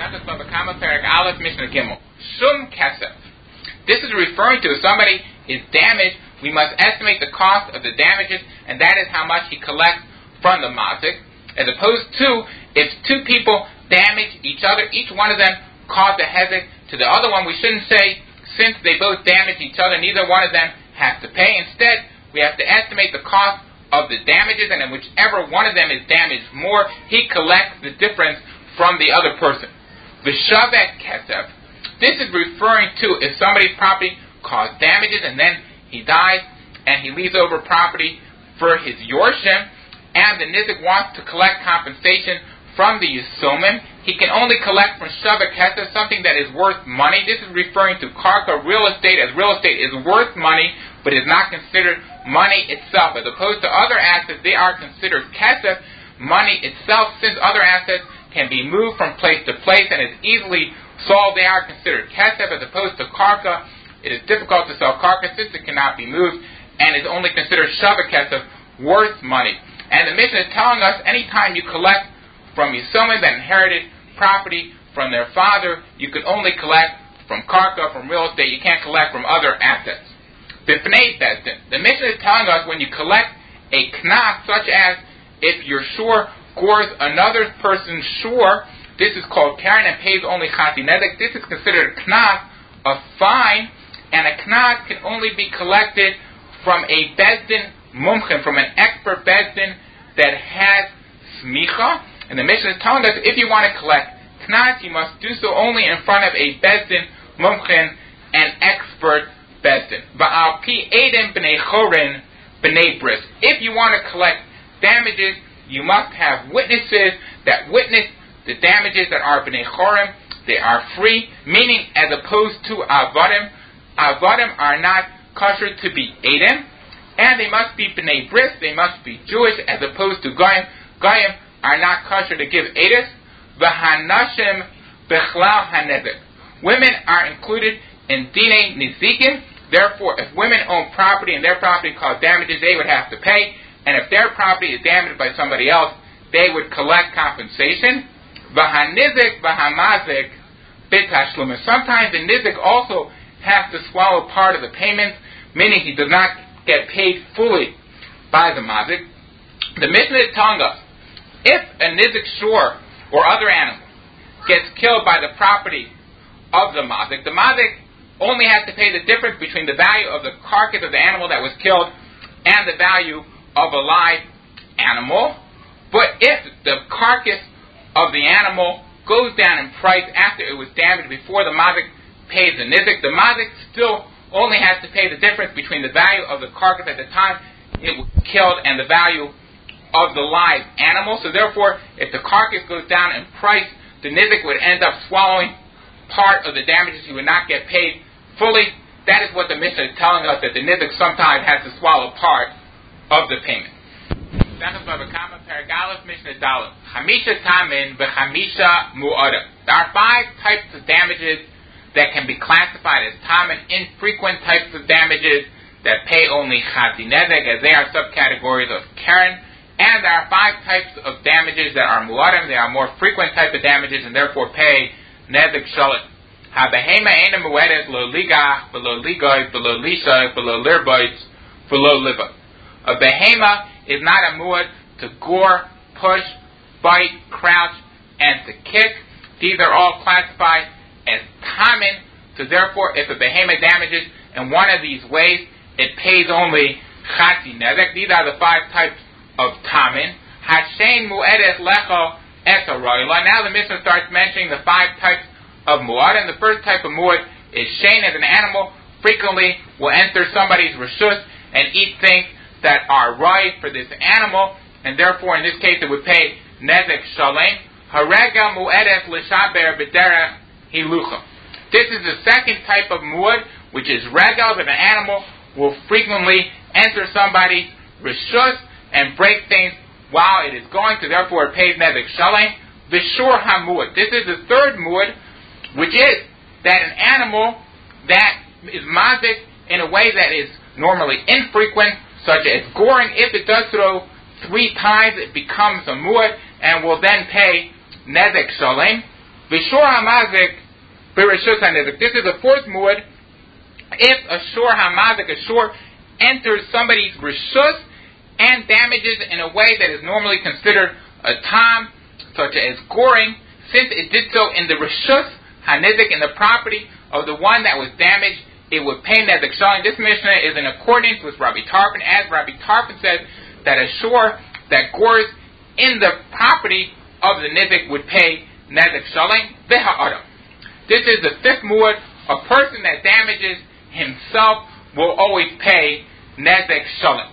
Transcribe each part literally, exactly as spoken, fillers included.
Shum kesef. This is referring to if somebody is damaged, we must estimate the cost of the damages, and that is how much he collects from the mazik. As opposed to if two people damage each other, each one of them caused a hezek to the other one. We shouldn't say since they both damage each other, neither one of them has to pay. Instead, we have to estimate the cost of the damages, and then whichever one of them is damaged more, he collects the difference from the other person. V'shavek kesef. This is referring to if somebody's property caused damages and then he dies and he leaves over property for his yorshim, and the nizik wants to collect compensation from the yisomim, he can only collect from shavek kesef something that is worth money. This is referring to karka, real estate, as real estate is worth money but is not considered money itself. As opposed to other assets, they are considered kesef, money itself. Since other assets can be moved from place to place and is easily sold, they are considered kesef. As opposed to karka, it is difficult to sell karka since it cannot be moved and is only considered shavek kesef, worth money. And the Mishnah is telling us anytime you collect from yisomim that inherited property from their father, you could only collect from karka, from real estate. You can't collect from other assets. B'fnei bezdin. The Mishnah is telling us when you collect a knas, such as if your shore gores another person's shore, this is called karen and pays only chati nezek. This is considered a knas, a fine, and a knas can only be collected from a bezdin mumchen, from an expert bezdin that has smicha. And the Mishnah is telling us if you want to collect knas, you must do so only in front of a bezdin mumchen, an expert bezdin. Va'al pi edim b'nei chorin b'nei bris. If you want to collect damages, you must have witnesses that witness the damages that are b'nei chorim. They are free, meaning as opposed to avadim. Avadim are not kosher to be edim, and they must be b'nei bris. They must be Jewish, as opposed to goyim. Goyim are not kosher to give edus. V'hanashim b'chlal hanezek. Women are included in dinei nizikin. Therefore, if women own property and their property caused damages, they would have to pay. And if their property is damaged by somebody else, they would collect compensation. V'hanizik v'hamazik b'tashlumin. Sometimes the nizik also has to swallow part of the payments, meaning he does not get paid fully by the mazik. The Mishnah is telling us, if a nizik shore or other animal gets killed by the property of the mazik, the mazik only has to pay the difference between the value of the carcass of the animal that was killed and the value of a live animal. But if the carcass of the animal goes down in price after it was damaged before the mazik pays the nizik, the mazik still only has to pay the difference between the value of the carcass at the time it was killed and the value of the live animal. So therefore, if the carcass goes down in price, the nizik would end up swallowing part of the damages. He would not get paid fully. That is what the Mishnah is telling us, that the nizik sometimes has to swallow part of the payment. There are five types of damages that can be classified as tamin, infrequent types of damages that pay only chati nezek, as they are subcategories of karen. And there are five types of damages that are mu'adam, they are more frequent type of damages and therefore pay nezek shalit. Ha-behema ena mu'edes lo liga, v'lo ligoy, v'lo lisha, v'lo lirbois, v'lo liva. A behema is not a mu'ad to gore, push, bite, crouch, and to kick. These are all classified as tamin. So therefore, if a behema damages in one of these ways, it pays only chati nezek. These are the five types of tamin. Hashem mu'edes lecho et roila. Now the Mishnah starts mentioning the five types of mu'ad. And the first type of mu'ad is shein, as an animal frequently will enter somebody's reshus and eat things that are right for this animal, and therefore in this case it would pay nezek shalem. Harega mu'edes l'shaber b'derech hilucha. This is the second type of mu'ad, which is regal, that an animal will frequently enter somebody's reshus and break things while it is going to, therefore it pays nezek shalem. V'shur hamu'ad. This is the third mu'ad, which is that an animal that is mazik in a way that is normally infrequent, such as goring. If it does so three times, it becomes a mu'ad and will then pay nezek shalem. V'shor hamazik b'reshus hanizik. This is the fourth muad. If a shor hamazik, a shor, enters somebody's reshus and damages in a way that is normally considered a tam, such as goring, since it did so in the reshus hanizik, in the property of the one that was damaged, it would pay nezek shalim. This Mishnah is in accordance with Rabbi Tarfon, as Rabbi Tarfon says that a shor that gores in the property of the nizik would pay nezek shalim v'ha'adam. This is the fifth muad. A person that damages himself will always pay nezek shalim.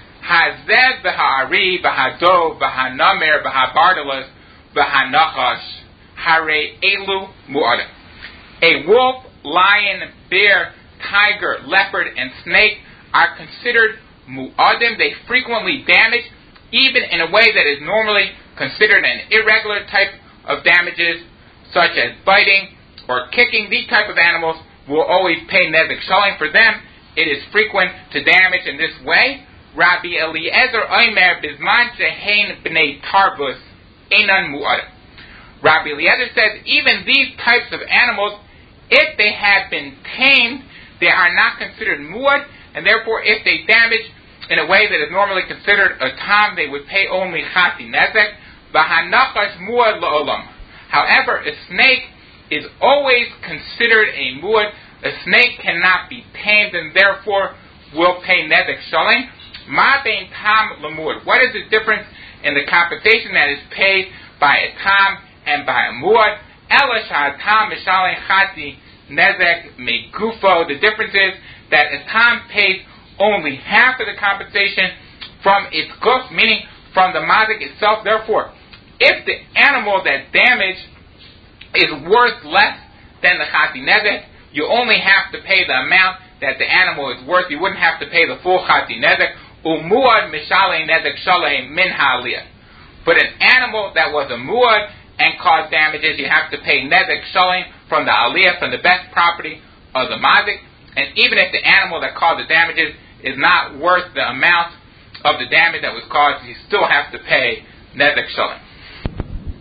Hazeh v'ha'ari v'hadov v'hanamer v'habardalas v'hanachash hare elu mu'adam. A wolf, lion, bear, tiger, leopard, and snake are considered mu'adim. They frequently damage, even in a way that is normally considered an irregular type of damages, such as biting or kicking. These type of animals will always pay nezek shalim. For them, it is frequent to damage in this way. Rabbi Eliezer Omer bisman shehein b'nei tarbus einan mu'adim. Rabbi Eliezer says even these types of animals, if they have been tamed, they are not considered muad, and therefore if they damage in a way that is normally considered a tam, they would pay only chati nezek. V'hanachash muad la'olam. However, a snake is always considered a muad. A snake cannot be tamed, and therefore will pay nezek shalim. Ma bein tam l'muad. What is the difference in the compensation that is paid by a tam and by a muad? Ela sha'atam mishalim chati nezek megufo. The difference is that a tam pays only half of the compensation from its guf, meaning from the mazik itself. Therefore, if the animal that damaged is worth less than the chati nezek, you only have to pay the amount that the animal is worth. You wouldn't have to pay the full chati nezek. Umuad mishalim nezek shalim min ha'aliyah. But an animal that was a muad and caused damages, you have to pay nezek shalim from the aliyah, from the best property of the mazik. And even if the animal that caused the damages is not worth the amount of the damage that was caused, you still have to pay nezek shalim.